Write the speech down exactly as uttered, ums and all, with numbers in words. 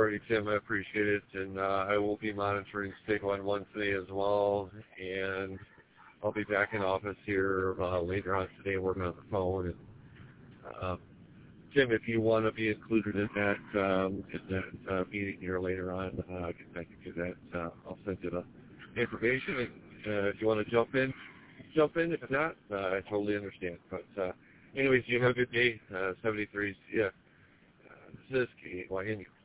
Alrighty, Tim, I appreciate it, and uh, I will be monitoring Stake One One today as well, and I'll be back in office here uh, later on today working on the phone. And uh, Tim, if you want to be included in that um, in that uh, meeting here later on, uh, I can I can do that. Uh, I'll send you the information, and uh, if you want to jump in, jump in. If not, uh, I totally understand. But uh, anyways, you have a good day. Uh, seventy-three, yeah. Uh, this is K Y N U.